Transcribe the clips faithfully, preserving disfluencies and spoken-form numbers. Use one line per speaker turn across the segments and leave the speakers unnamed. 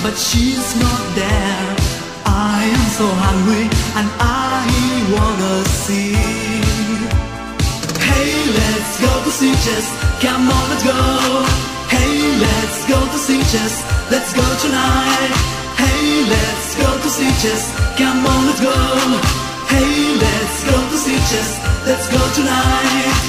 but she's not there. I am so hungry and I wanna see. Hey, let's go to Sitges, come on, let's go. Hey, let's go to Sitges, let's go tonight. Hey, let's go to Sitges, come on, let's go. Hey, let's go to Sitges, let's go tonight.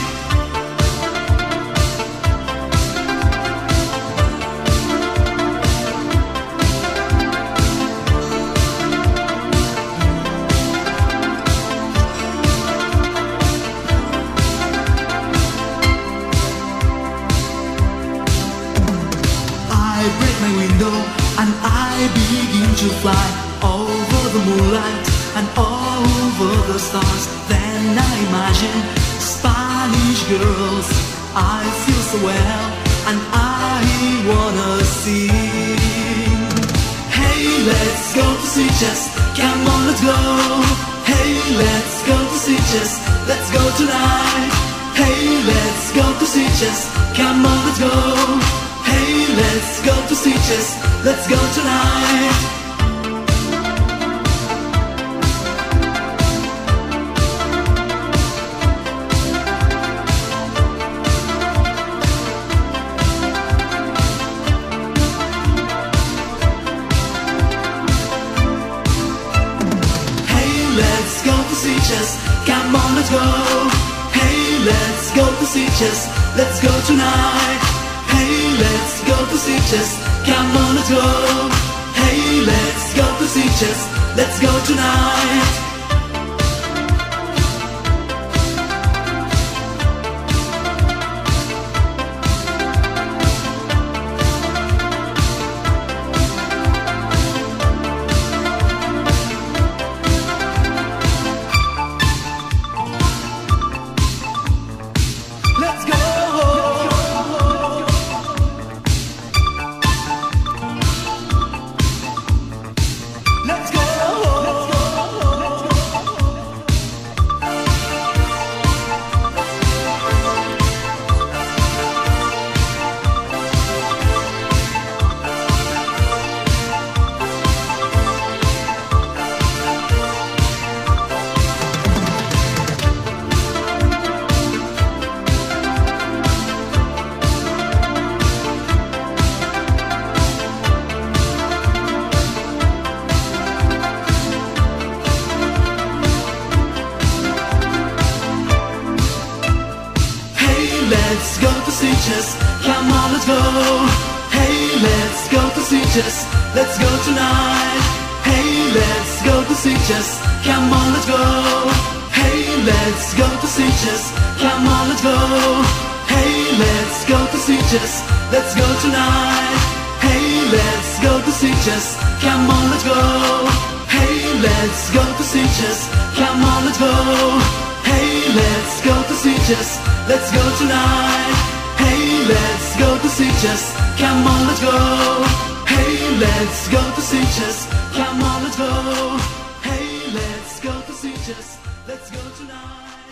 I break my window and I begin to fly over the moonlight and over the stars. Then I imagine Spanish girls. I feel so well and I wanna sing. Hey, let's go to Sitges, come on, let's go. Hey, let's go to Sitges, let's go tonight. Hey, let's go to Sitges, come on, let's go. Hey, let's go to Sitges, let's go tonight. Hey, let's go to Sitges, come on, let's go. Hey, let's go to Sitges, let's go tonight. Hey, let's go to Sitges, come on, let's go. Hey, let's go to Sitges, let's go tonight. Let's go. Let's go. Let's go to Sitges, come on, let's go. Hey, let's go to Sitges, let's go tonight. Hey, let's go to Sitges, come on, let's go. Hey, let's go to Sitges, come on, let's go. Hey, let's go to Sitges, let's go tonight. Hey, let's go to Sitges, come on, let's go. Hey, let's go to Sitges, come on, let's go. Hey, let's go to Sitges, let's go tonight. Hey, let's go to Sitges, come on, let's go. Hey, let's go to Sitges, come on, let's go. Hey, let's go to Sitges, let's go tonight.